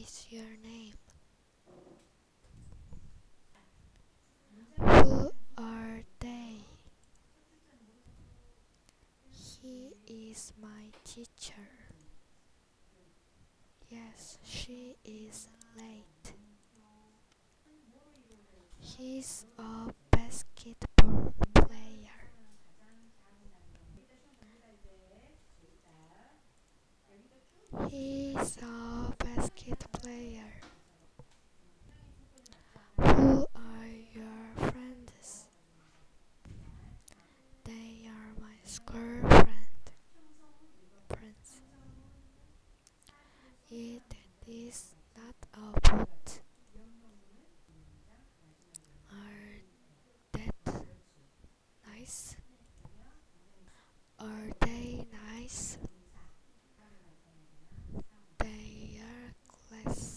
is your name? Who are they? He is my teacher. Yes, she is late. He's a basketball player. He's a basket player. Who are your friends? They are my school friends. It is not a boat. Are that nice? Are they nice? They are